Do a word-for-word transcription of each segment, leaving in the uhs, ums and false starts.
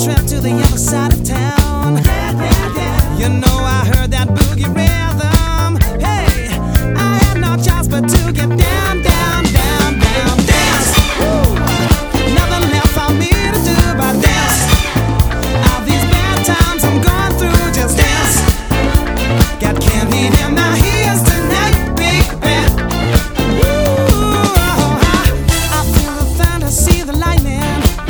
trip to the other side of town. Yeah, yeah, yeah. You know I heard that boogie rhythm. Hey, I had no choice but to get down, down, down, down, dance. Woo. Nothing left for me to do but dance. All these bad times I'm going through, just dance. Got candy in my ears tonight, baby. Woo. I feel the thunder, see the lightning.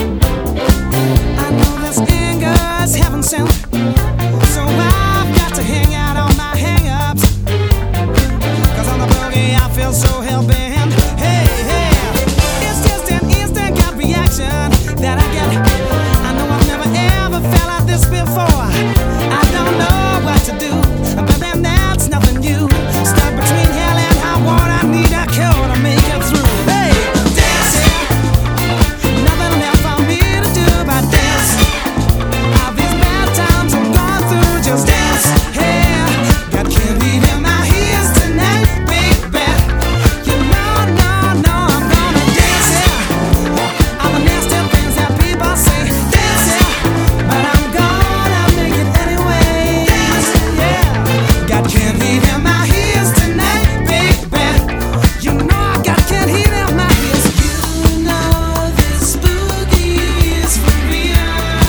I know this anger's heaven sent. So I've got to hang out on my hang-ups. Cause on the boogie I feel so hell-bent. Hey, hey, it's just an instant gut reaction that I get. I know I've never ever felt like this before. I don't know what to do, but then that's nothing new. Stuck between hell and high water, I need a cure to make it through. Hey, dance, yeah. Nothing left for me to do but dance. All these bad times I'm going through, just dance. Hey, got candy in my ears tonight, baby. You know, no, no, I'm gonna dance, yeah. All the nasty things that people say, dance, yeah. But I'm gonna make it anyway. Dance, yeah. Got candy in my ears tonight, baby. You know I got candy in my ears. You know this boogie is for real.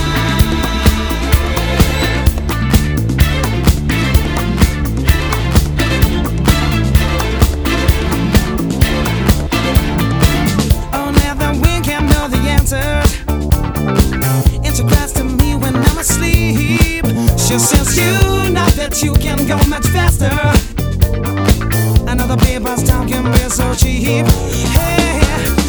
Oh, now the wind can't know the answers. It's a cries to me when I'm asleep. She says you know that you can go much faster. I know the papers talking real so cheap. Hey,